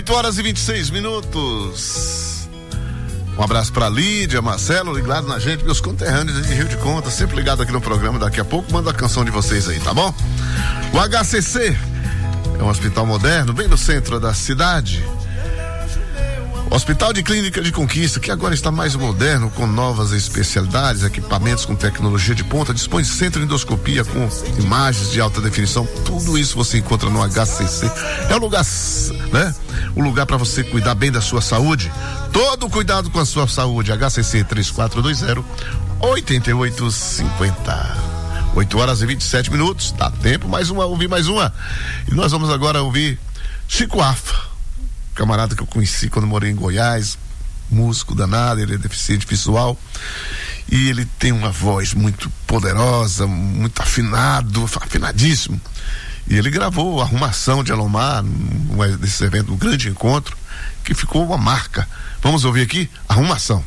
8h26. Um abraço pra Lídia, Marcelo, ligado na gente, meus conterrâneos de Rio de Conta, sempre ligado aqui no programa. Daqui a pouco manda a canção de vocês aí, tá bom? O HCC é um hospital moderno, bem no centro da cidade. Hospital de Clínica de Conquista, que agora está mais moderno, com novas especialidades, equipamentos com tecnologia de ponta, dispõe de centro de endoscopia com imagens de alta definição. Tudo isso você encontra no HCC. É o lugar, né? O lugar para você cuidar bem da sua saúde. Todo cuidado com a sua saúde. HCC 3420-8850. 8h27. Dá tempo, ouvir mais uma. E nós vamos agora ouvir Chico Afa, camarada que eu conheci quando morei em Goiás, músico danado, ele é deficiente visual e ele tem uma voz muito poderosa, muito afinadíssimo, e ele gravou a Arrumação de Alomar nesse evento, um grande encontro, que ficou uma marca. Vamos ouvir aqui Arrumação.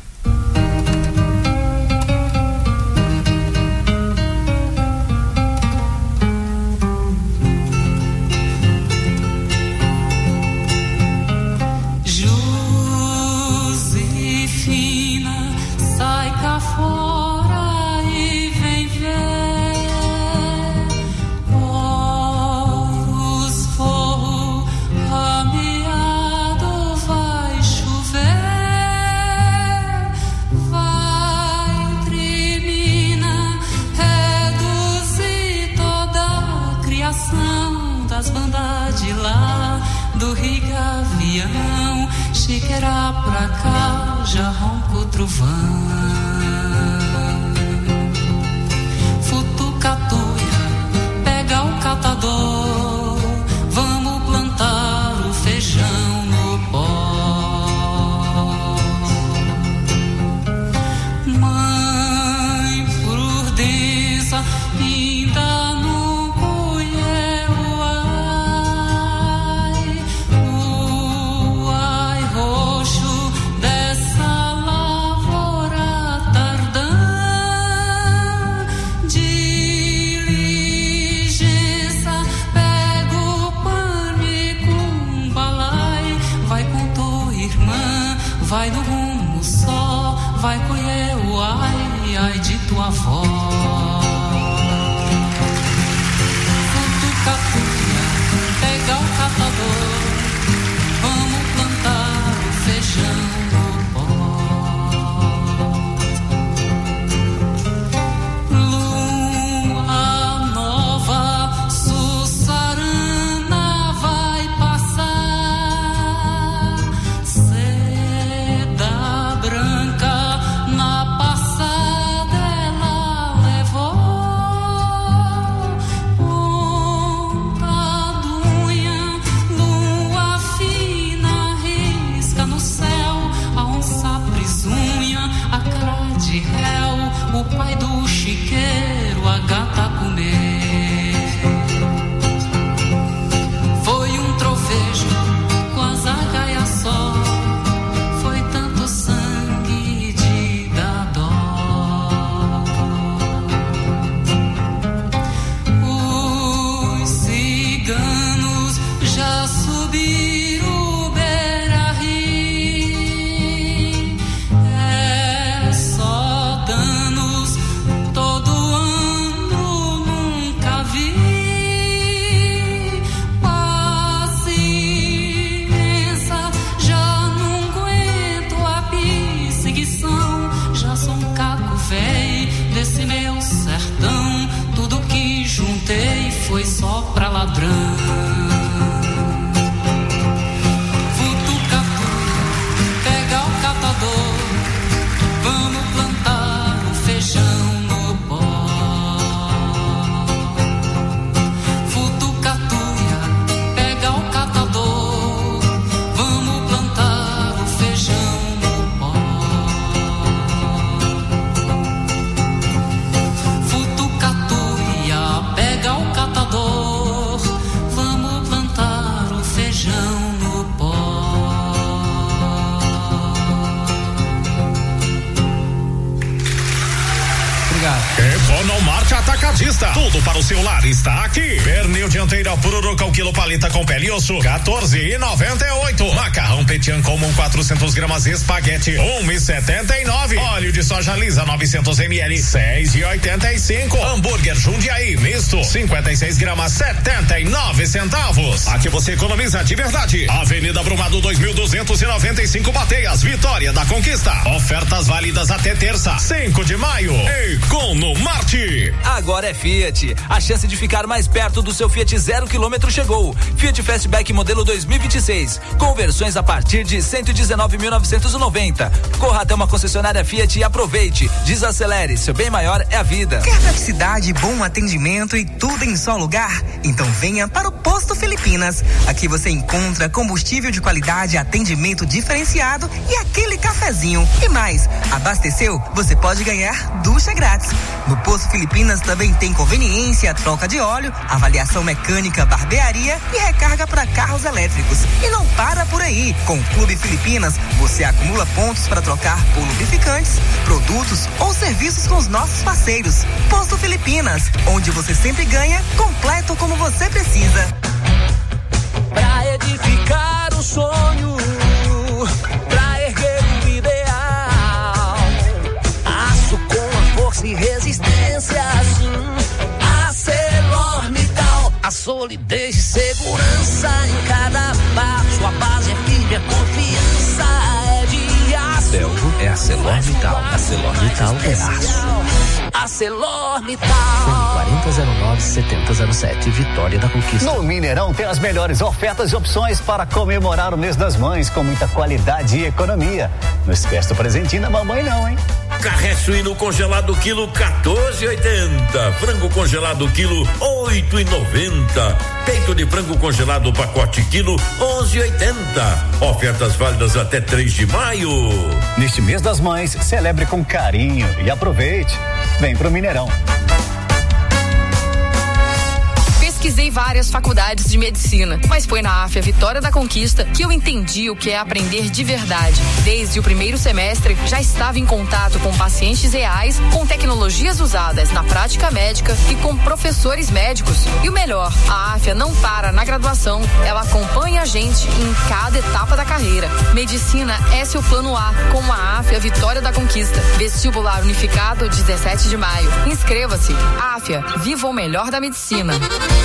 Chiqueira pra cá, já ronco o trovão. Futucatuia, pega o catador, vamos plantar o feijão no pó. Mãe Prudência, ainda não colheu o ai roxo dessa lavoura tardã. Diligência, pega o pano e com balai, vai com tua irmã, vai no rumo só, vai colher o ai, ai de tua avó. Futucatuia, pega o catador, vamos plantar o feijão no pó. Lua nova, Sussarana vai passar, seda branca na passada ela Atacadista. Tudo para o celular está aqui. Pernil dianteira Pururuca, o quilo paleta com pele e osso, 14,98. Macarrão Petian comum 400 gramas espaguete, 1,79. Óleo de soja lisa 900 ml, 6,85. Hambúrguer Jundiaí misto, 56 gramas, 79 centavos. Aqui você economiza de verdade. Avenida Brumado 2295 Bateias, Vitória da Conquista. Ofertas válidas até terça, 5 de maio. Economarte. Agora é Fiat. A chance de ficar mais perto do seu Fiat 0 km chegou. Fiat Fastback modelo 2026. Conversões a partir de 119.990. Corra até uma concessionária Fiat e aproveite. Desacelere, seu bem maior é a vida. Quer praticidade, bom atendimento e tudo em só lugar? Então venha para o Posto Filipinas. Aqui você encontra combustível de qualidade, atendimento diferenciado e aquele cafezinho. E mais, abasteceu? Você pode ganhar ducha grátis. No Posto Filipinas também tem conveniência, troca de óleo, avaliação mecânica, barbearia e recarga para carros elétricos. E não para por aí. Com o Clube Filipinas, você acumula pontos para trocar por lubrificantes, produtos ou serviços com os nossos parceiros. Posto Filipinas, onde você sempre ganha, completo como você precisa. Pra edificar o sonho, pra erguer o ideal, aço com a força e resistência, assim, ArcelorMittal, a solidez e segurança em cada passo, a base é firme, a confiança é de aço. Belgo é ArcelorMittal, ArcelorMittal é aço. ArcelorMittal. 4009-7007, Vitória da Conquista. No Mineirão tem as melhores ofertas e opções para comemorar o mês das mães com muita qualidade e economia. Não esquece do presentinho da mamãe não, hein? Carré suíno congelado quilo 14,80. Frango congelado quilo 8,90. Peito de frango congelado pacote quilo 11,80. Ofertas válidas até 3 de maio. Neste mês das mães, celebre com carinho e aproveite. Vem pro Mineirão. Pesquisei várias faculdades de medicina, mas foi na AFIA Vitória da Conquista que eu entendi o que é aprender de verdade. Desde o primeiro semestre, já estava em contato com pacientes reais, com tecnologias usadas na prática médica e com professores médicos. E o melhor, a AFIA não para na graduação, ela acompanha a gente em cada etapa da carreira. Medicina é seu plano A, com a AFIA Vitória da Conquista. Vestibular unificado, 17 de maio. Inscreva-se. AFIA, viva o melhor da medicina.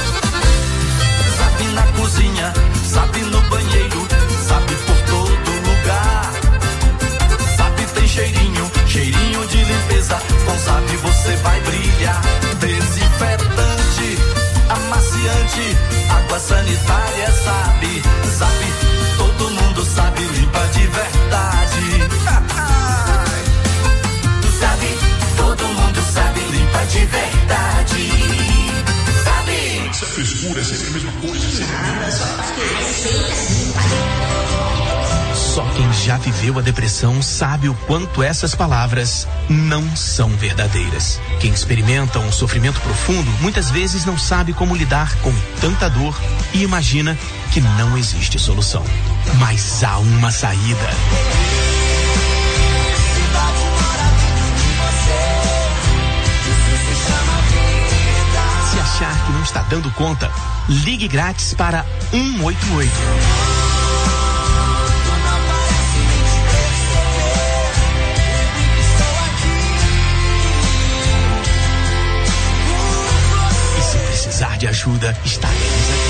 Sabe na cozinha, sabe no banheiro, sabe por todo lugar. Sabe tem cheirinho, cheirinho de limpeza. Com Sabe você vai brilhar. Desinfetante, amaciante, água sanitária, sabe. Sabe, todo mundo sabe, limpa de verdade. Sabe, todo mundo sabe, limpa de verdade. Essa frescura é sempre a mesma coisa. Só quem já viveu a depressão sabe o quanto essas palavras não são verdadeiras. Quem experimenta um sofrimento profundo muitas vezes não sabe como lidar com tanta dor e imagina que não existe solução. Mas há uma saída. Se achar que não está dando conta, ligue grátis para 188. E se precisar de ajuda, estaremos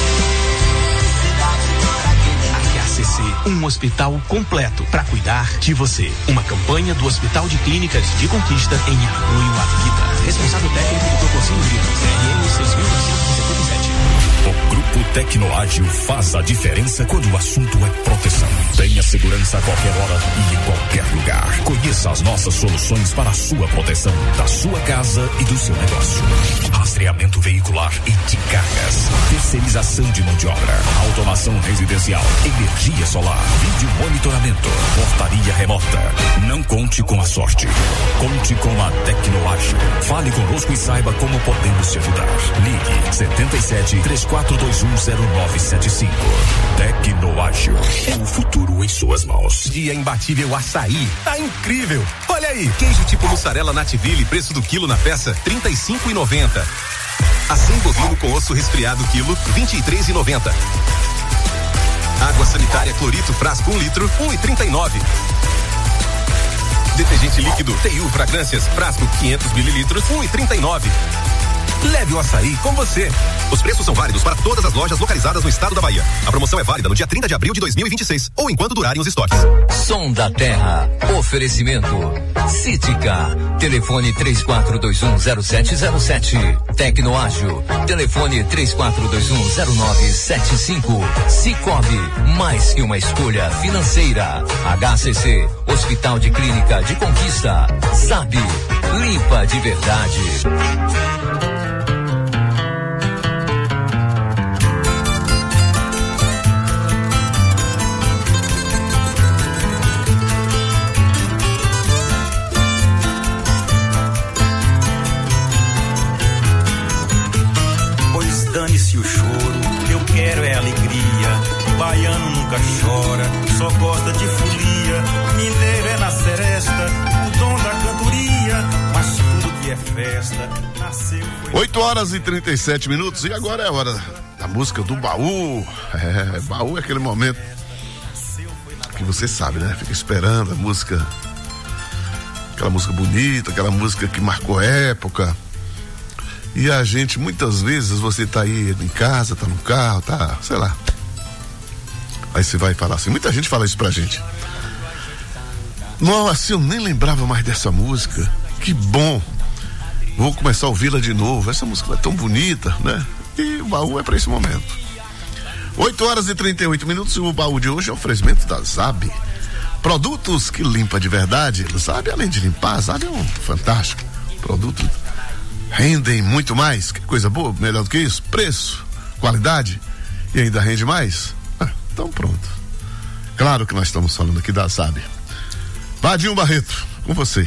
aqui. HCC, um hospital completo para cuidar de você. Uma campanha do Hospital de Clínicas de Conquista em apoio à vida. Responsável técnico do Proporcinho Grito, CRM 6977. O Grupo Tecnoágil faz a diferença quando o assunto é proteção. Tenha segurança a qualquer hora e em qualquer lugar. Conheça as nossas soluções para a sua proteção, da sua casa e do seu negócio. Rastreamento veicular e de cargas. Terceirização de mão de obra. Automação residencial. Energia solar. Vídeo monitoramento. Portaria remota. Não conte com a sorte. Conte com a Tecnoágil. Fale conosco e saiba como podemos te ajudar. Ligue 77 3421 0975. Tecnoágil. O futuro em suas mãos. Dia imbatível açaí. Tá incrível. Olha aí. Queijo tipo mussarela Nativille, preço do quilo na peça, R$35,90. Acém bovino com osso resfriado quilo, R$23,90. Água sanitária Clorito frasco 1 litro, R$1,39. Detergente líquido TU Fragrâncias frasco 500 mililitros, R$1,39. Leve o açaí com você. Os preços são válidos para todas as lojas localizadas no estado da Bahia. A promoção é válida no dia 30 de abril de 2026 ou enquanto durarem os estoques. Som da Terra. Oferecimento Cítica. Telefone 34210707. Tecnoágil. Telefone 34210975. Cicobi. Mais que uma escolha financeira. HCC. Hospital de Clínica de Conquista. Zab. Limpa de verdade. Dane-se o choro, eu quero é alegria. Baiano nunca chora, só gosta de folia. Mineiro é na seresta, o dom da cantoria. Mas tudo que é festa, nasceu. 8h37 e agora é a hora da música do baú. Baú é aquele momento que você sabe, né? Fica esperando a música, aquela música bonita, aquela música que marcou época. E a gente, muitas vezes, você tá aí em casa, tá no carro, tá, sei lá. Aí você vai falar assim, muita gente fala isso pra gente. Não, assim, eu nem lembrava mais dessa música. Que bom. Vou começar a ouvi-la de novo. Essa música é tão bonita, né? E o baú é pra esse momento. 8h38 e o baú de hoje é o oferecimento da Zab. Produtos que limpa de verdade. Zab, além de limpar, Zab é um fantástico produto. Rendem muito mais, que coisa boa, melhor do que isso, preço, qualidade e ainda rende mais. Então pronto. Claro que nós estamos falando aqui da Zab. Vadinho Barreto, com você.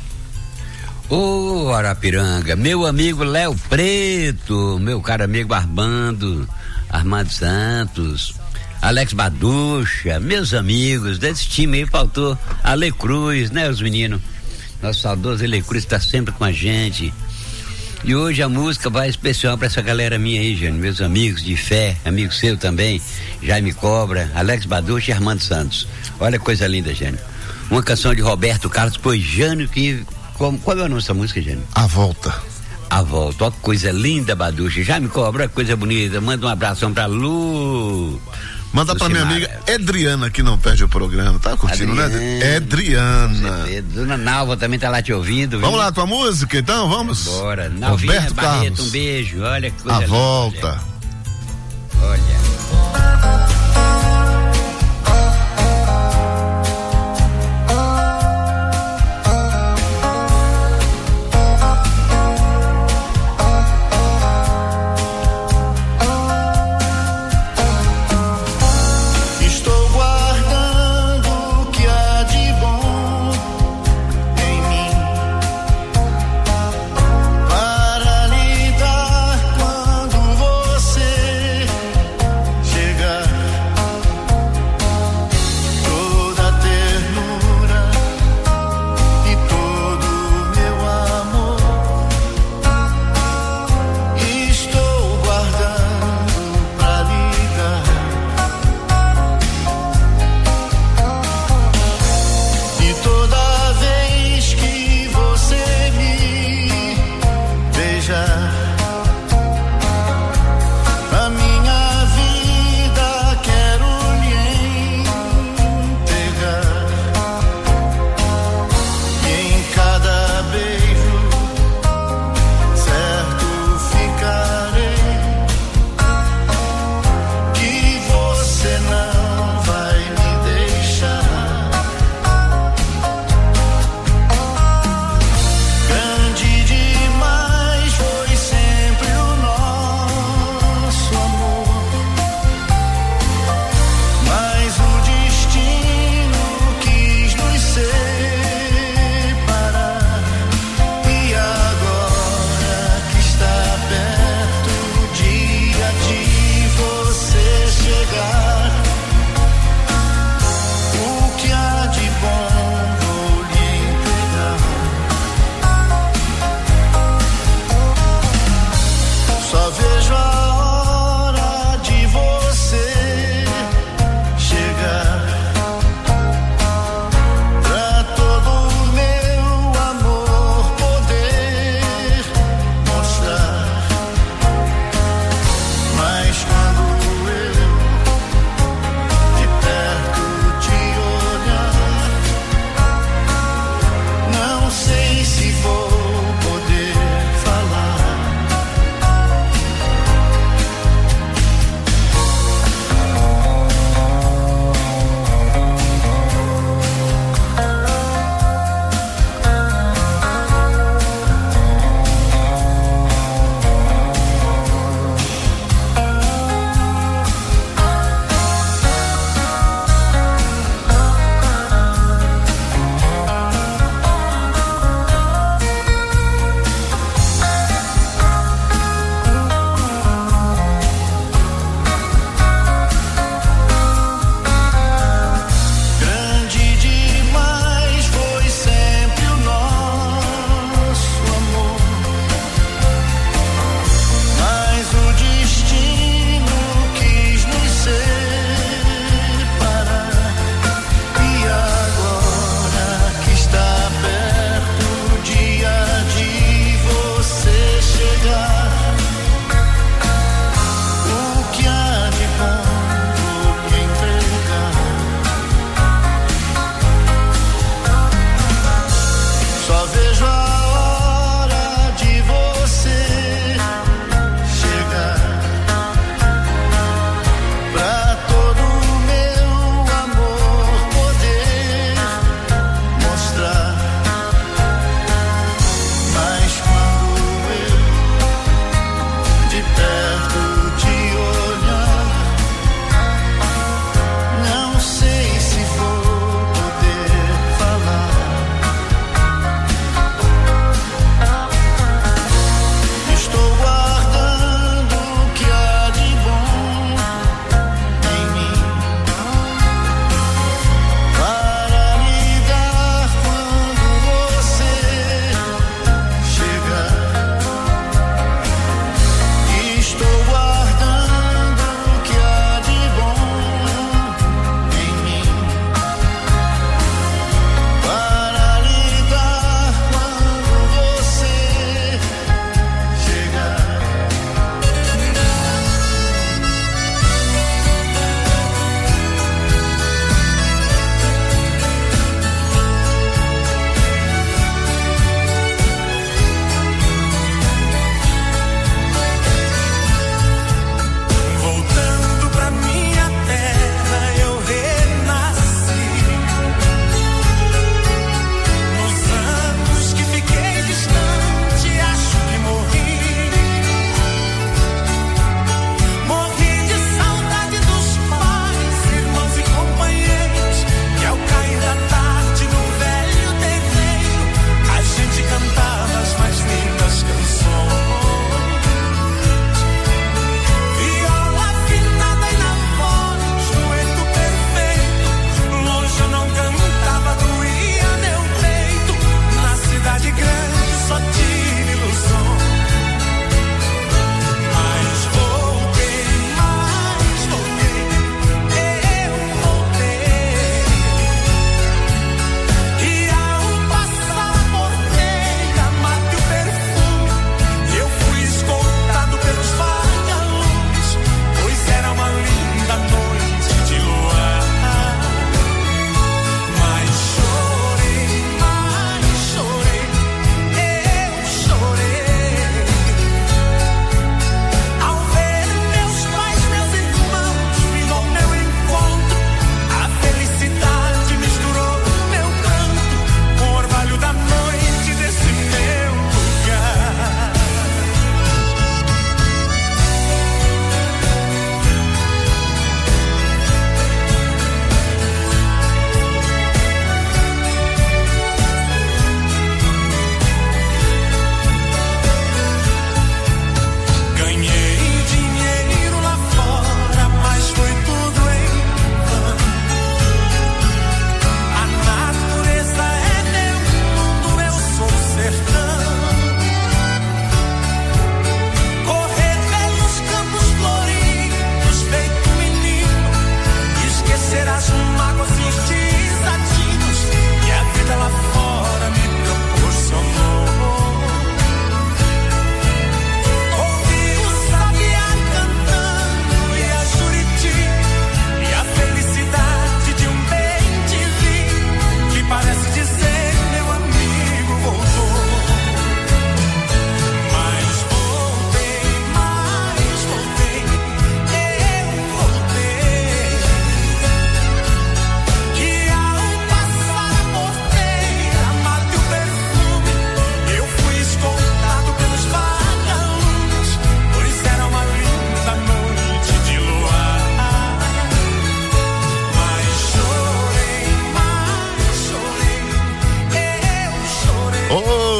Ô Arapiranga, meu amigo Léo Preto, meu caro amigo Armando Santos, Alex Baducha, meus amigos desse time aí, faltou Ale Cruz, né, os meninos, nosso saudoso Ale Cruz está sempre com a gente. E hoje a música vai especial pra essa galera minha aí, Jânio, meus amigos de fé, amigo seu também, Jaime Cobra, Alex Baducha e Armando Santos. Olha que coisa linda, Jânio. Uma canção de Roberto Carlos, foi Jânio que... Qual é a nossa música, Jânio? A Volta. A Volta, ó que coisa linda, Baducha. Jaime Cobra, olha que coisa bonita. Manda um abração pra Lu. Manda pra minha amiga Edriana, que não perde o programa, tá curtindo, né? Edriana. Dona Nalva também tá lá te ouvindo. Vamos lá com a música, então, vamos? Bora. Nalvinha Roberto Barreto, Carlos. um beijo, olha que coisa A linda, Volta. Olha. Para lidar quando você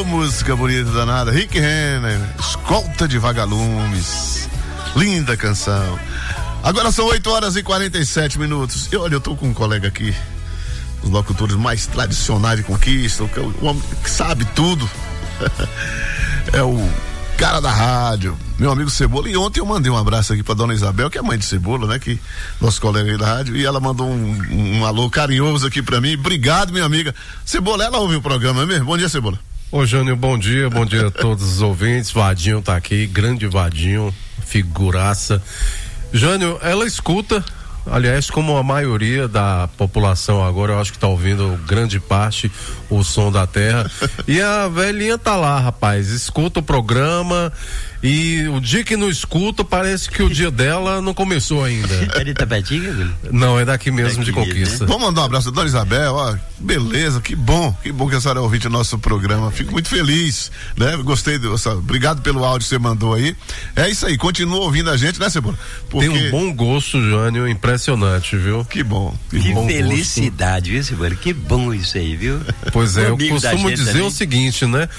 música bonita danada. Rick Renner, Escolta de Vagalumes. Linda canção. Agora são 8h47. E olha, eu tô com um colega aqui, os locutores mais tradicionais de Conquista, o homem que sabe tudo. É o cara da rádio, meu amigo Cebola. E ontem eu mandei um abraço aqui pra dona Isabel, que é mãe de Cebola, né? Que nosso colega aí da rádio, e ela mandou um alô carinhoso aqui pra mim. Obrigado, minha amiga. Cebola, ela ouve o programa mesmo? Bom dia, Cebola. Ô, Jânio, bom dia a todos os ouvintes. Vadinho tá aqui, grande Vadinho, figuraça. Jânio, ela escuta, aliás, como a maioria da população agora, eu acho que tá ouvindo grande parte o som da terra. E a velhinha tá lá, rapaz, escuta o programa, e o dia que não escuta, parece que o dia dela não começou ainda. É de Tapetinga, Bruno? Não, é daqui mesmo, de Conquista. Né? Vamos mandar um abraço a dona Isabel, ó, beleza, que bom que a senhora é ouvinte do nosso programa, fico muito feliz, né? Gostei, obrigado pelo áudio que você mandou aí. É isso aí, continua ouvindo a gente, né, Cebola? Porque... Tem um bom gosto, Jânio, impressionante, viu? Que bom. Que bom felicidade, viu, Cebola? Que bom isso aí, viu? Pois é, eu costumo dizer o seguinte, né?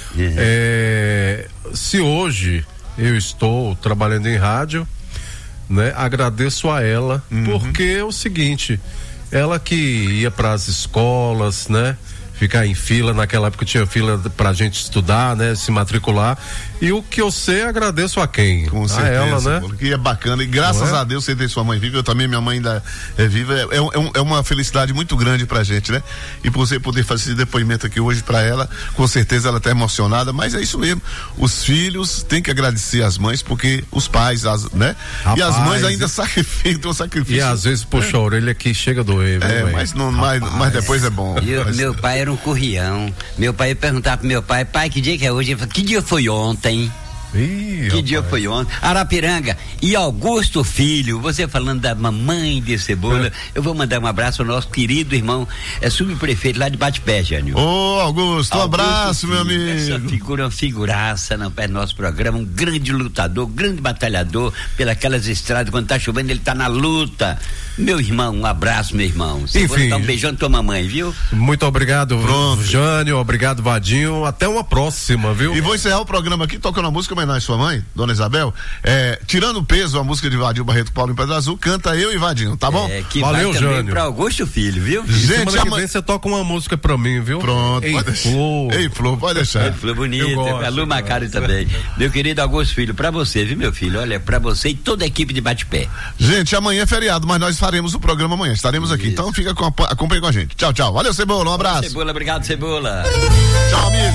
Se hoje eu estou trabalhando em rádio, né? Agradeço a ela, porque é o seguinte, ela que ia para as escolas, né? Ficar em fila, naquela época tinha fila pra gente estudar, né? Se matricular, e o que eu sei, agradeço a quem? Com certeza, a ela, né? Que é bacana, e graças a Deus você tem sua mãe viva, eu também, minha mãe ainda é viva, é uma felicidade muito grande pra gente, né? E por você poder fazer esse depoimento aqui hoje pra ela, com certeza ela tá emocionada, mas é isso mesmo, os filhos têm que agradecer as mães, porque os pais, né? Rapaz, e as mães ainda sacrificam, e às vezes puxa a orelha que chega a doer, mas depois é bom. Meu pai era um currião. Meu pai ia perguntar pro meu pai, que dia que é hoje? Ele falou, que dia foi ontem? Que dia foi ontem? Arapiranga. E Augusto Filho, você falando da mamãe de Cebola, eu vou mandar um abraço ao nosso querido irmão, subprefeito lá de Bate-Pé, Jânio. Ô, Augusto, um abraço, Filho, meu amigo. Essa figura, uma figuraça no nosso programa, um grande lutador, grande batalhador pelas estradas, quando tá chovendo ele tá na luta. Meu irmão, um abraço, meu irmão. Enfim, dar um beijão na tua mamãe, viu? Muito obrigado, Jânio, obrigado, Vadinho, até uma próxima, viu? E vou encerrar o programa aqui tocando a música homenagem à sua mãe, dona Isabel, tirando o peso, a música de Vadinho Barreto Paulo em Pedra Azul, canta eu e Vadinho, tá bom? Que valeu, Jânio. Pra Augusto Filho, viu? Gente, semana que vem você toca uma música pra mim, viu? Pronto. Ei, Flor, pode deixar. Ei, Flor, bonita, a Lu Macari também. Meu querido Augusto Filho, pra você, viu, meu filho? Olha, pra você e toda a equipe de Bate-Pé. Gente, amanhã é feriado, mas nós faremos o programa amanhã, estaremos aqui, então acompanhe com a gente. Tchau, tchau. Valeu, Cebola, um abraço. Cebola, obrigado, Cebola. Tchau, amigo.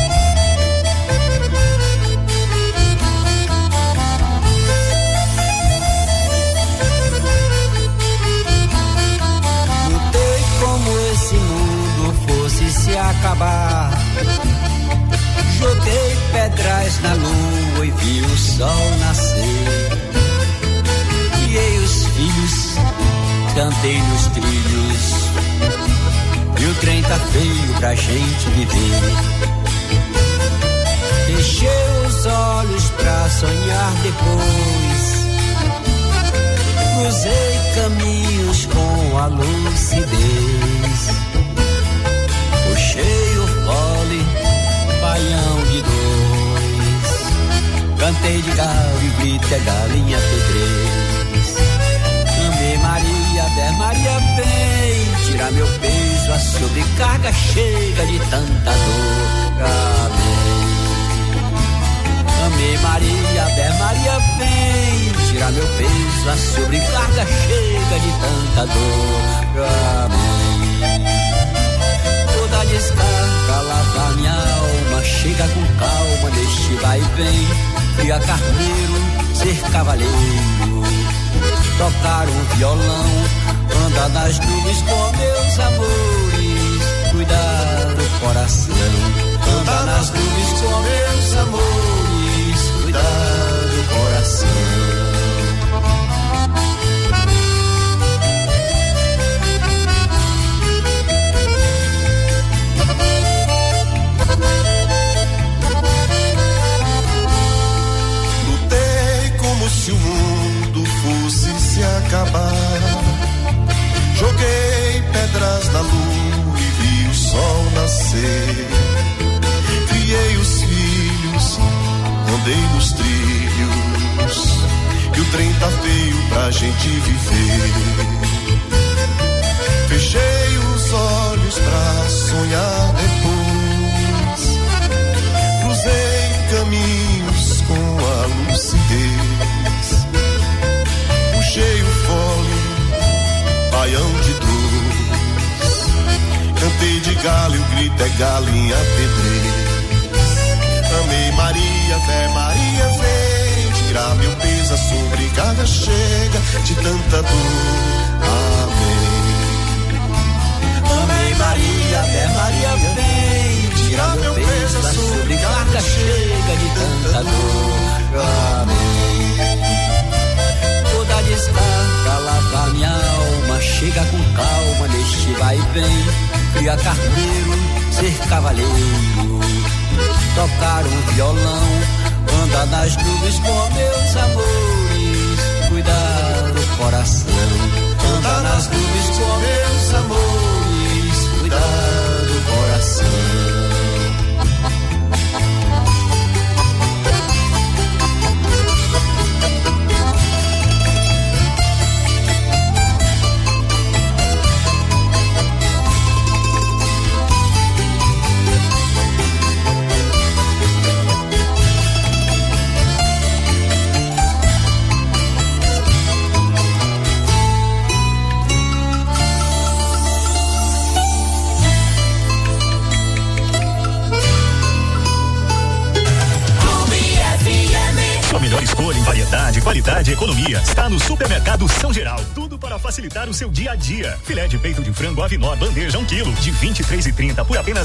Se acabar, joguei pedras na lua e vi o sol nascer. Criei os filhos, cantei nos trilhos, e o trem tá feio pra gente viver. Fechei os olhos pra sonhar depois, cruzei caminhos com a lucidez. Puxei o fole, baião de dois, cantei de galo e grito é galinha pedreis. Amei Maria, der Maria vem tirar meu peso, a sobrecarga chega de tanta dor. Amém. Amei Maria, der Maria vem tirar meu peso, a sobrecarga chega de tanta dor. Amém. Da descarga, lavar minha alma, chega com calma neste vai e vem, criar carneiro, ser cavaleiro, tocar um violão, andar nas nuvens com meus amores, cuidar do coração, andar nas nuvens com meus amores, cuidar do coração. Se o mundo fosse se acabar, joguei pedras na lua e vi o sol nascer. Criei os de viver. Fechei os olhos pra sonhar depois. Cruzei caminhos com a lucidez. Puxei o fole, baião de dois. Cantei de galo e o grito é galinha pedreira. Amei Maria, Vé Maria, vem tirar meu peso, a sobrecarga chega de tanta dor. Amém. Amém Maria, Vé Maria, vem tirar meu peso, a sobrecarga chega de tanta dor. Amém. Toda descarga lava minha alma, chega com calma neste vai e vem. Cria carneiro, ser cavaleiro, tocar um violão, andar nas nuvens com meus amores, cuidar do coração. Andar nas nuvens com meus amores, cuidar do coração. Melhor escolha em variedade, qualidade e economia está no Supermercado São Geral. Tudo para facilitar o seu dia a dia. Filé de peito de frango Avinor bandeja 1 quilo de 23,30 por apenas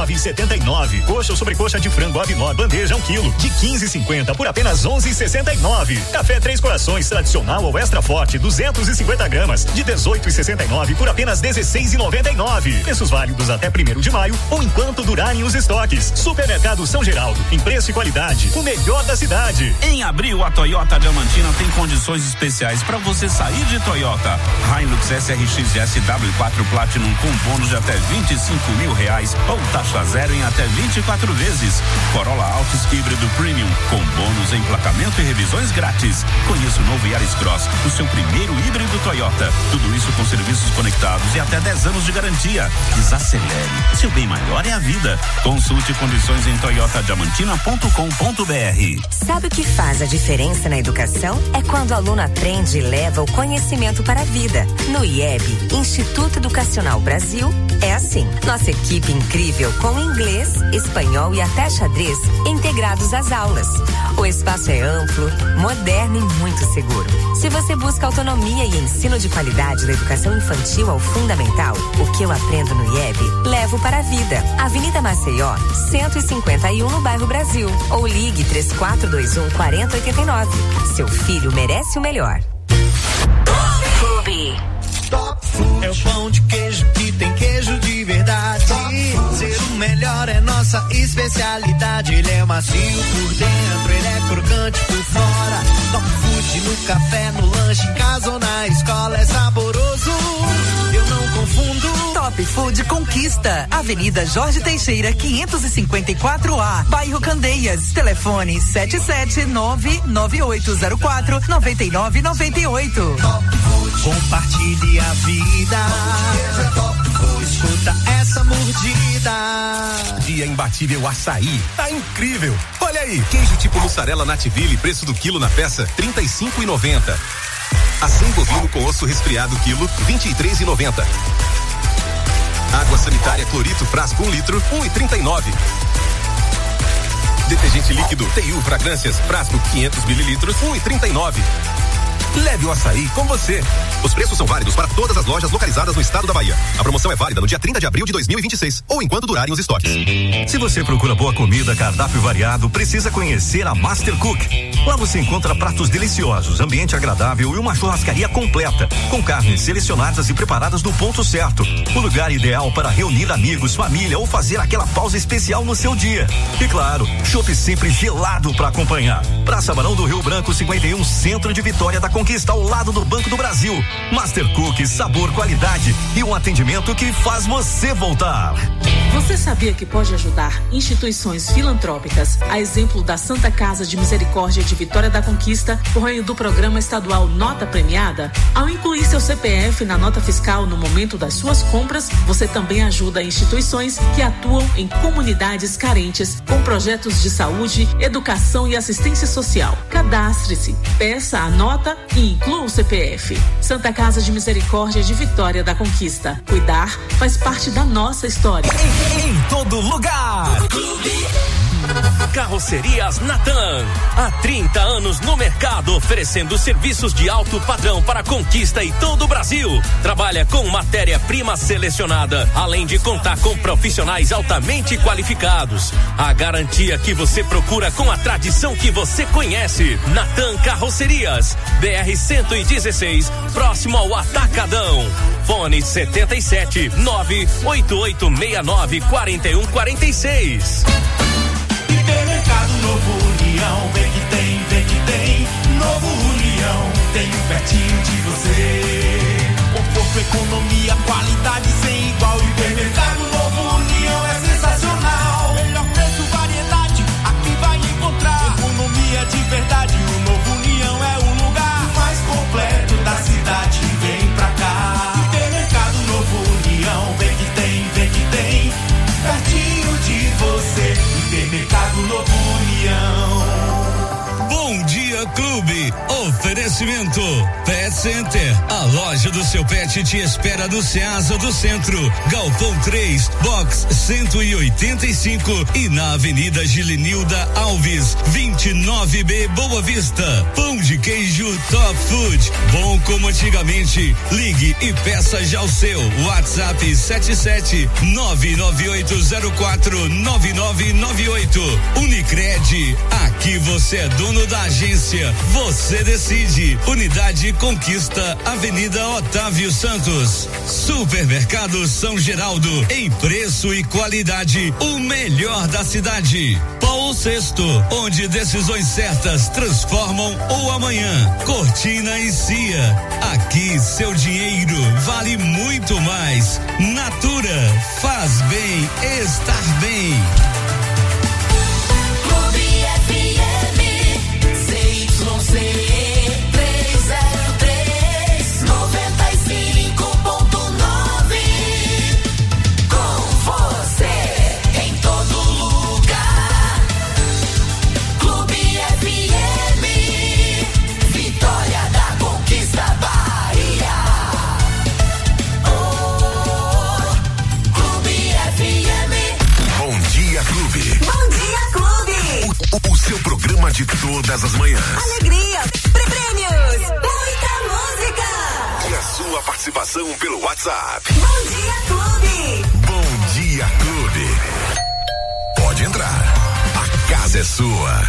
19,79. Coxa ou sobrecoxa de frango Avinor bandeja 1 quilo de 15,50 por apenas 11,69. Café Três Corações tradicional ou extra forte 250 gramas de 18,69 por apenas 16,99. Preços válidos até 1º de maio ou enquanto durarem os estoques. Supermercado São Geraldo, em preço e qualidade, o melhor da cidade. Em abril, a Toyota Diamantina tem condições especiais para você sair de Toyota. Hilux SRX SW4 Platinum com bônus de até R$25.000 ou taxa zero em até 24 vezes. Corolla Altis híbrido Premium com bônus, emplacamento e revisões grátis. Conheça o novo Yaris Cross, o seu primeiro híbrido Toyota. Tudo isso com serviços conectados e até 10 anos de garantia. Desacelere. Seu bem maior é a vida. Consulte condições em toyotadiamantina.com.br. Sabe o que faz a diferença na educação? É quando o aluno aprende e leva o conhecimento para a vida. No IEB, Instituto Educacional Brasil, é assim. Nossa equipe incrível com inglês, espanhol e até xadrez integrados às aulas. O espaço é amplo, moderno e muito seguro. Se você busca autonomia e ensino de qualidade da educação infantil ao fundamental, o que eu aprendo no IEB, levo para a vida. Avenida Maceió, 151 no bairro Brasil. Ou ligue 3421-4089. Seu filho merece o melhor. Clube. Top Food. É o pão de queijo que tem queijo de verdade. Ser o melhor é nossa especialidade. Ele é macio por dentro, ele é crocante por fora. Top Food no café, no lanche, em casa ou na escola é saboroso. Eu não confundo. Top Food Conquista, Avenida Jorge Teixeira, 554A, bairro Candeias. Telefone 77998049998. Compartilhe a vida. Escuta essa mordida. Dia imbatível açaí. Tá incrível. Olha aí, queijo tipo mussarela Nativille, preço do quilo na peça R$35,90. Acém bovino com osso resfriado quilo R$23,90. Água sanitária Clorito frasco 1 litro R$1,39. Detergente líquido TU Fragrâncias frasco 500 mililitros R$1,39. Leve o açaí com você. Os preços são válidos para todas as lojas localizadas no estado da Bahia. A promoção é válida no dia 30 de abril de 2026 ou enquanto durarem os estoques. Se você procura boa comida, cardápio variado, precisa conhecer a Master Cook. Lá você encontra pratos deliciosos, ambiente agradável e uma churrascaria completa, com carnes selecionadas e preparadas no ponto certo. O lugar ideal para reunir amigos, família ou fazer aquela pausa especial no seu dia. E claro, chopp sempre gelado para acompanhar. Praça Barão do Rio Branco 51, centro de Vitória da Conquista. Conquista ao lado do Banco do Brasil. Master Cook, sabor, qualidade e um atendimento que faz você voltar. Você sabia que pode ajudar instituições filantrópicas, a exemplo da Santa Casa de Misericórdia de Vitória da Conquista, por meio do programa estadual Nota Premiada? Ao incluir seu CPF na nota fiscal no momento das suas compras, você também ajuda instituições que atuam em comunidades carentes com projetos de saúde, educação e assistência social. Cadastre-se, peça a nota e inclua o CPF. Santa Casa de Misericórdia de Vitória da Conquista. Cuidar faz parte da nossa história. Em todo lugar. Carrocerias Natan. Há 30 anos no mercado, oferecendo serviços de alto padrão para Conquista e todo o Brasil. Trabalha com matéria-prima selecionada, além de contar com profissionais altamente qualificados. A garantia que você procura com a tradição que você conhece. Natan Carrocerias, BR-116, próximo ao Atacadão. Fone 77 98869 4146. Hipermercado Novo União, vem que tem, Novo União, tem um pertinho de você. Conforto, economia, qualidade sem igual. Hipermercado Novo União é sensacional. Melhor preço, variedade, aqui vai encontrar. Economia de verdade, o Novo União é o lugar mais completo da cidade. Vem pra cá. Hipermercado Novo União, vem que tem, pertinho de você. Hipermercado Novo União. Bom Dia Clube. Oferecimento Pet Center. A loja do seu pet te espera no Ceasa do Centro, Galpão 3, Box 185 e na Avenida Gilenilda Alves, 29B, Boa Vista. Pão de queijo Top Food. Bom como antigamente. Ligue e peça já o seu. WhatsApp 77 998049998. Unicred. Aqui você é dono da agência. Você decide. Unidade Conquista, Avenida Otávio Santos. Supermercado São Geraldo. Em preço e qualidade, o melhor da cidade. Paulo Sexto, onde decisões certas transformam o amanhã. Cortina e Cia. Aqui seu dinheiro vale muito mais. Natura, faz bem estar bem. Clube FM, CYC 303, 95.9. Com você em todo lugar. Clube FM, Vitória da Conquista, Bahia. Oh, Clube FM. Bom Dia Clube. Bom Dia Clube. O seu programa de todas as manhãs. Alegria, prêmios, muita música. E a sua participação pelo WhatsApp. Bom Dia Clube. Bom Dia Clube. Pode entrar. A casa é sua.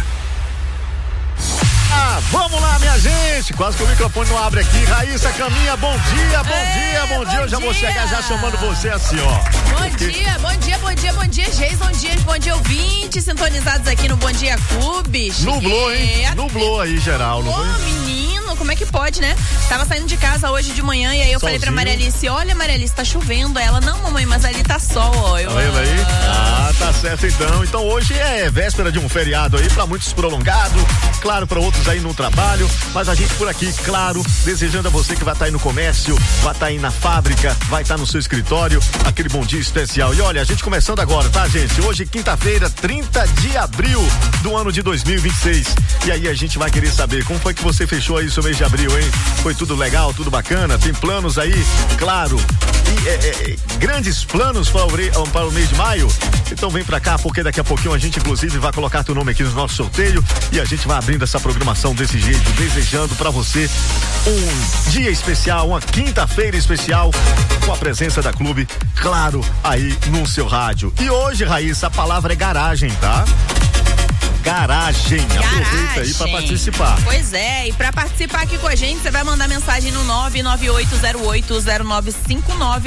Ah, vamos lá, minha gente. Quase que o microfone não abre aqui. Raíssa Caminha, bom dia, bom dia, bom dia. Eu já vou chegar já chamando você assim, ó. Bom dia, Geison Dias, bom dia, ouvintes sintonizados aqui no Bom Dia Clube. Nublou, hein? Nublou aí, geral. Ô, menino, como é que pode, né? Tava saindo de casa hoje de manhã e aí eu falei pra Maria Alice, olha, Maria Alice, tá chovendo. Ela, não, mamãe, mas ali tá sol, ó. Tá vendo aí? Ah, tá certo então. Então hoje é véspera de um feriado aí, pra muitos prolongado, claro, pra outros aí no trabalho, mas a gente por aqui, claro, desejando a você que vai estar aí no comércio, vai estar aí na fábrica, vai estar no seu escritório, aquele bom dia especial. E olha, a gente começando agora, tá, gente? Hoje, quinta-feira, 30 de abril do ano de 2026. E aí a gente vai querer saber como foi que você fechou aí o seu mês de abril, hein? Foi tudo legal, tudo bacana? Tem planos aí, claro, e grandes planos para o mês de maio? Então vem pra cá, porque daqui a pouquinho a gente inclusive vai colocar teu nome aqui no nosso sorteio e a gente vai abrindo essa programação desse jeito, desejando pra você um dia especial, uma quinta-feira especial, com a presença da Clube, claro, aí no seu rádio. E hoje, Raíssa, a palavra é garagem, tá? Garagem. Aproveita aí pra participar. Pois é, e pra participar aqui com a gente, você vai mandar mensagem no 998080959,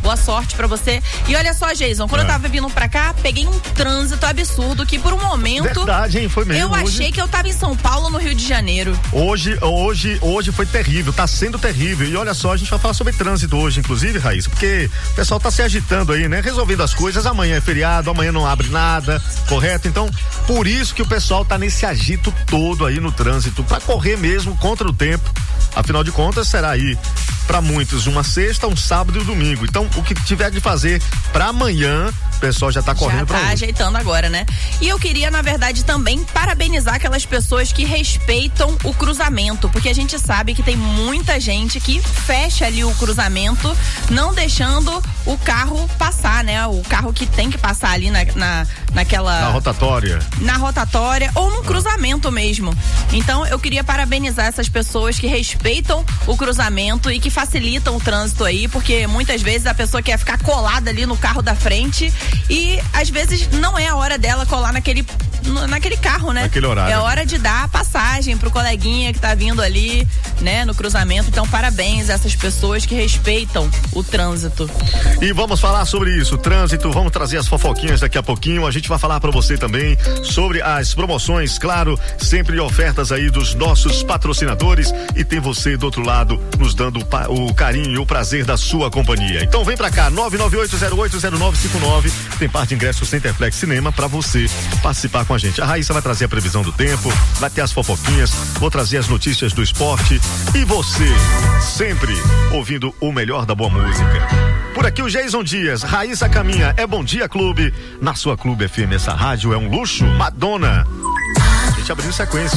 Boa sorte pra você. E olha só, Jason, quando eu tava vindo pra cá, peguei um trânsito absurdo que por um momento... Verdade, hein? Foi mesmo. Eu achei que eu tava em São Paulo, no Rio de Janeiro. Hoje foi terrível, tá sendo terrível. E olha só, a gente vai falar sobre trânsito hoje, inclusive, Raíssa, porque o pessoal tá se agitando aí, né? Resolvendo as coisas, amanhã é feriado, amanhã não abre nada, correto? Então, por isso que o pessoal tá nesse agito todo aí no trânsito, pra correr mesmo contra o tempo. Afinal de contas, será aí para muitos uma sexta, um sábado e um domingo. Então, o que tiver de fazer para amanhã, o pessoal já tá correndo para hoje. Já tá ajeitando agora, né? E eu queria, na verdade, também parabenizar aquelas pessoas que respeitam o cruzamento, porque a gente sabe que tem muita gente que fecha ali o cruzamento, não deixando o carro passar, né? O carro que tem que passar ali naquela... Na rotatória. Na rotatória ou no cruzamento mesmo. Então, eu queria parabenizar essas pessoas que respeitam o cruzamento e que facilitam o trânsito aí, porque muitas vezes a pessoa quer ficar colada ali no carro da frente e às vezes não é a hora dela colar naquele carro, né? Naquele horário. É hora de dar a passagem pro coleguinha que tá vindo ali, né, no cruzamento. Então, parabéns a essas pessoas que respeitam o trânsito. E vamos falar sobre isso, trânsito, vamos trazer as fofoquinhas daqui a pouquinho. A gente vai falar pra você também sobre as promoções, claro, sempre ofertas aí dos nossos patrocinadores, e tem você do outro lado nos dando o carinho e o prazer da sua companhia. Então vem pra cá, 998080959, tem parte de ingresso Centerplex Cinema pra você participar com a gente. A Raíssa vai trazer a previsão do tempo, vai ter as fofoquinhas, vou trazer as notícias do esporte e você sempre ouvindo o melhor da boa música. Por aqui o Jason Dias, Raíssa Caminha, é Bom Dia Clube, na sua Clube FM, essa rádio é um luxo, Madonna. A gente abrindo sequência.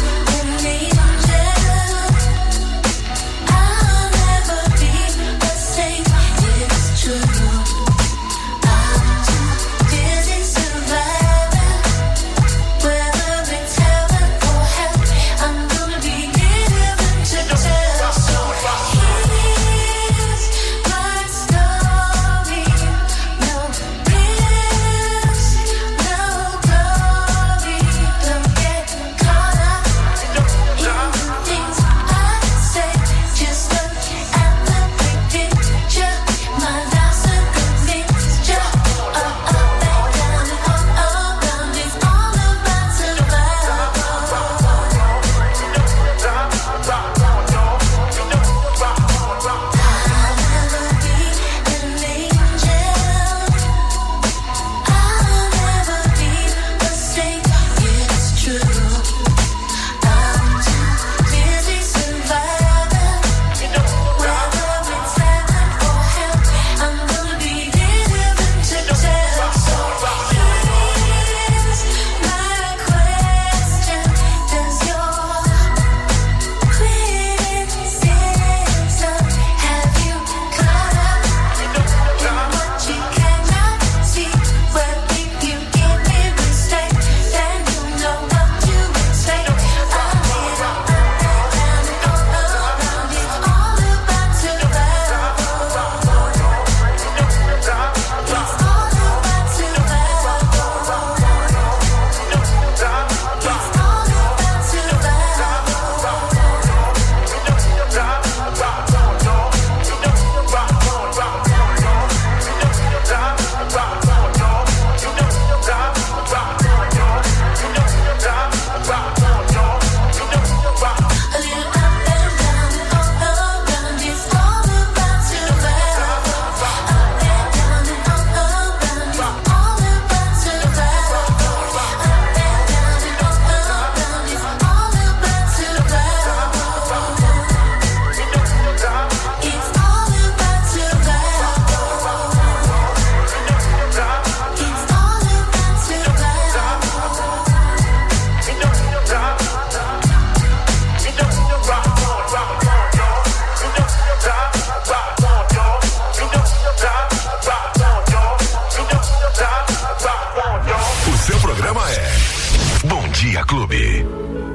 Clube.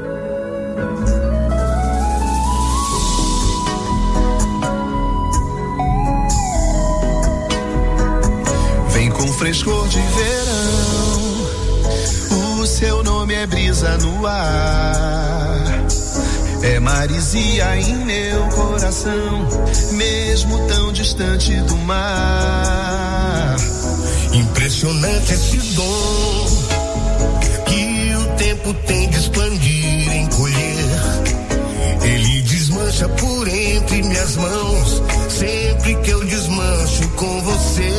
Vem com frescor de verão, o seu nome é brisa no ar, é maresia em meu coração, mesmo tão tão distante do mar. Impressionante esse dom que o tempo tem de expandir, encolher. Ele desmancha por entre minhas mãos, sempre que eu desmancho com você.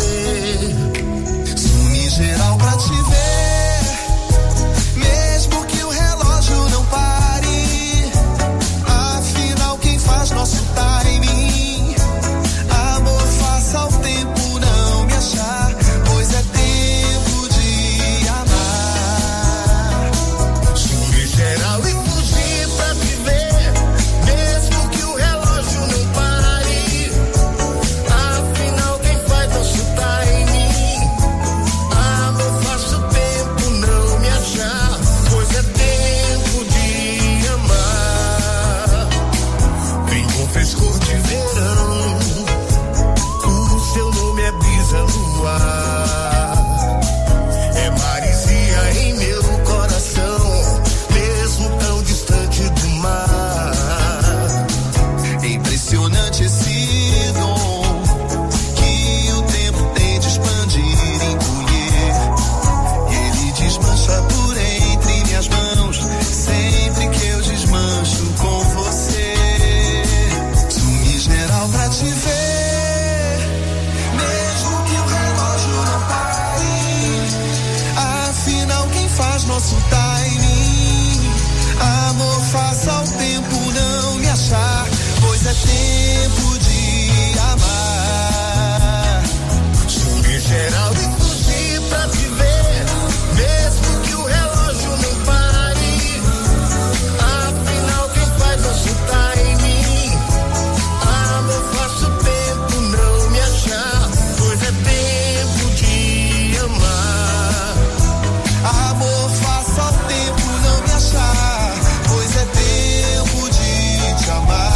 Sumi geral pra te ver, mesmo que o relógio não pare. Afinal, quem faz nosso timing? Amor, faça o tempo não me achar, pois é tempo de amar. Sumi geral e fugir pra te ver, mesmo que o relógio não pare. Afinal, quem faz nosso timing? Amor, faça o tempo não me achar, pois é tempo de amar. Vem com frescor de verão, o seu nome é brisa no ar. É maresia em meu coração, mesmo tão distante do mar. É impressionante esse dom que o tempo tem de expandir, encolher. Ele desmancha por entre minhas mãos, sempre que eu desmancho com você. Sumi geral pra te ver, mesmo que o relógio não pare. Afinal, quem faz nosso timing? Amor, faça o tempo não me achar, pois é tempo de amar. Sumi geral e fugir pra te ver, mesmo que o relógio não pare. Afinal, quem faz nosso timing? Amor, faça o tempo não me achar, pois é tempo de amar. Amor, faça o tempo não me achar, pois é tempo de te amar.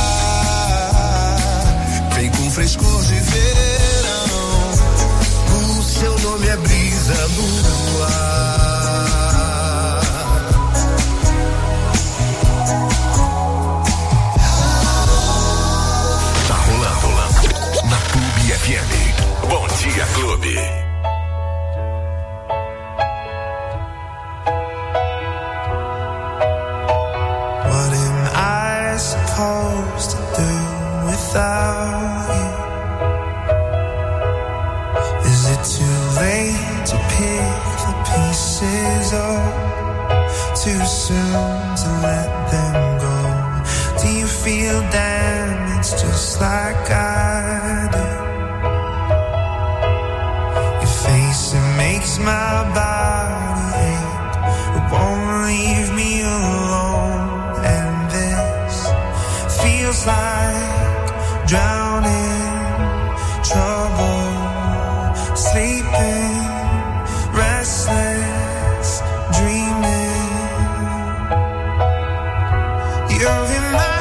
Vem com frescor de verão, O seu nome é brisa no ar. Tá rolando na Clube FM. Bom dia, Clube. What am I supposed to do without you? Is it too late to pick the pieces up? Too soon to let them go? Do you feel damaged just like I do? Your face, it makes my body ache. It won't leave me alone, and this feels like drowning, trouble, sleeping, restless, dreaming. You're in my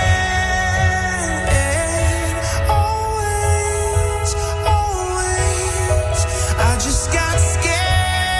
head, always, always. I just got scared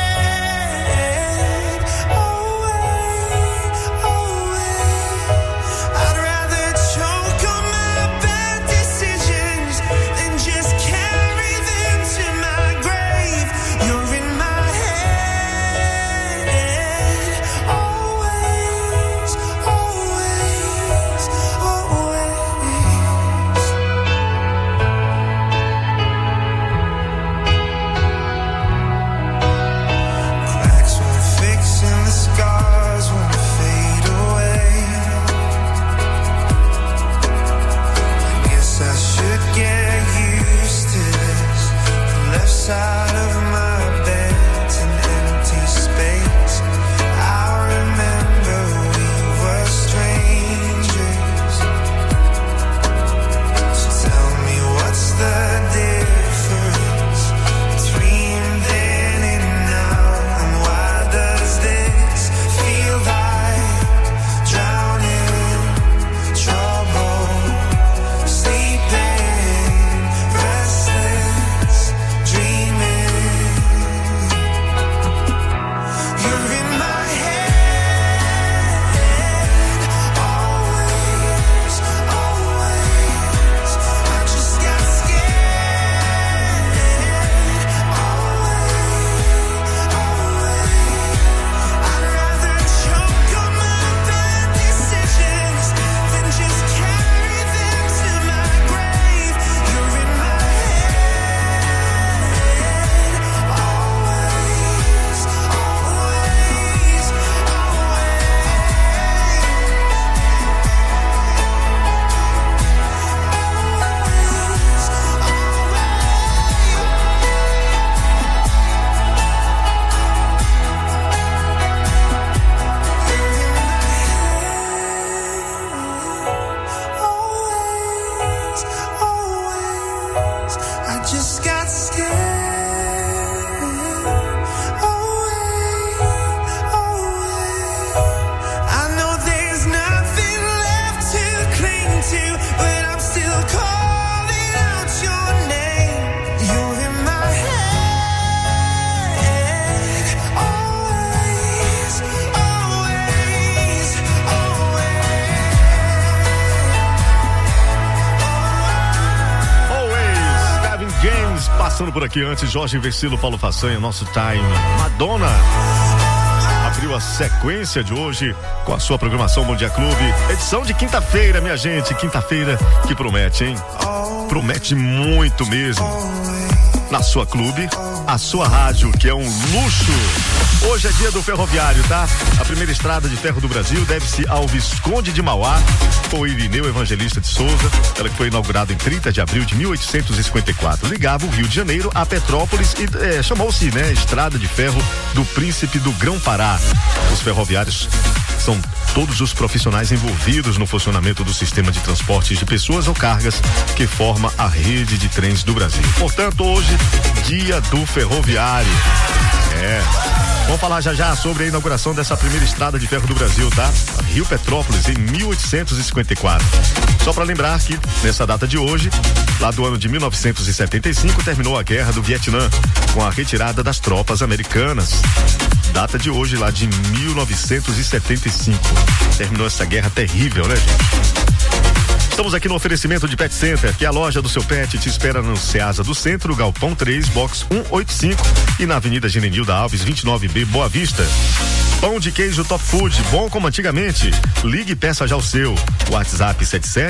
Parabéns, passando por aqui antes, Jorge Versilo, Paulo Façanha, nosso time. Madonna abriu a sequência de hoje com a sua programação Bom Dia Clube. Edição de quinta-feira, minha gente. Quinta-feira que promete, hein? Promete muito mesmo. Na sua clube, a sua rádio, que é um luxo. Hoje é dia do ferroviário, tá? A primeira estrada de ferro do Brasil deve-se ao Visconde de Mauá, ou Irineu Evangelista de Souza. Ela que foi inaugurada em 30 de abril de 1854. Ligava o Rio de Janeiro a Petrópolis e chamou-se, né, Estrada de Ferro do Príncipe do Grão-Pará. Os ferroviários são todos os profissionais envolvidos no funcionamento do sistema de transportes de pessoas ou cargas que forma a rede de trens do Brasil. Portanto, hoje, dia do ferroviário. Vamos falar já sobre a inauguração dessa primeira estrada de ferro do Brasil, tá? Rio Petrópolis, em 1854. Só para lembrar que, nessa data de hoje, lá do ano de 1975, terminou a Guerra do Vietnã, com a retirada das tropas americanas. Data de hoje, lá de 1975. Terminou essa guerra terrível, né, gente? Estamos aqui no oferecimento de Pet Center, que é a loja do seu pet te espera no Ceasa do Centro, Galpão 3, box 185 e na Avenida Genenilda Alves, 29B, Boa Vista. Pão de queijo Top Food, bom como antigamente. Ligue e peça já o seu. WhatsApp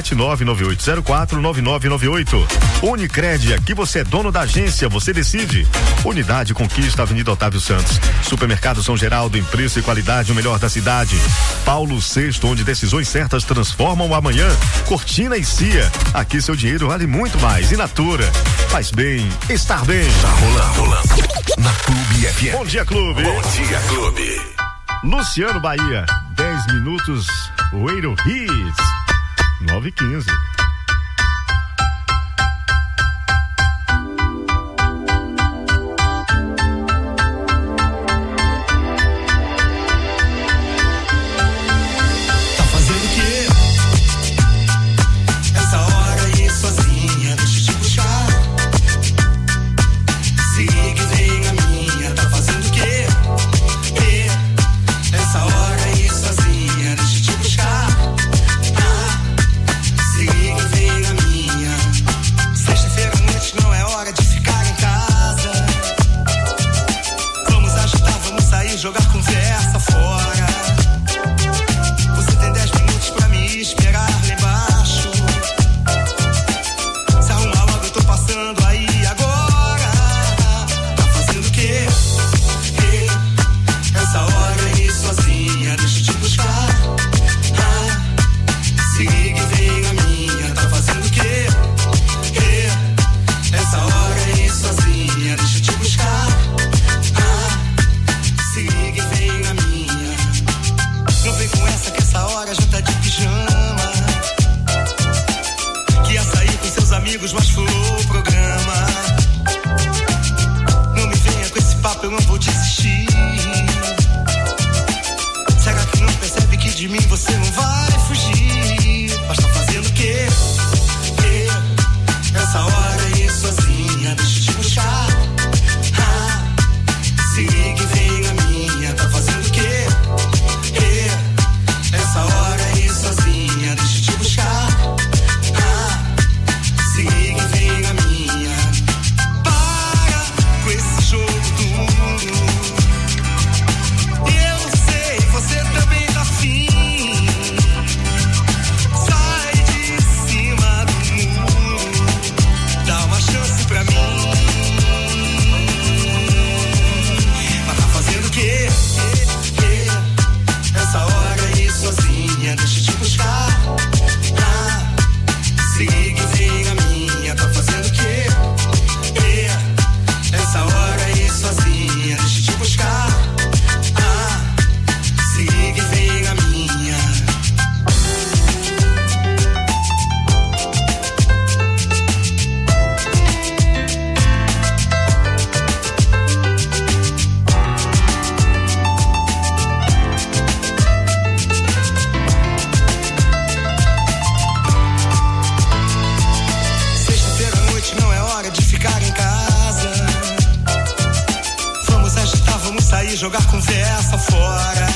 77998049998. Unicred, aqui você é dono da agência, você decide. Unidade Conquista, Avenida Otávio Santos. Supermercado São Geraldo, em preço e qualidade, o melhor da cidade. Paulo VI, onde decisões certas transformam o amanhã. Cortina e Cia, aqui seu dinheiro vale muito mais. E Natura, faz bem, estar bem. Tá rolando. Na Clube FM. Bom dia, Clube. Bom dia, Clube. Luciano Bahia, 10 minutos, Radio Hits, 9h15. Jogar conversa fora.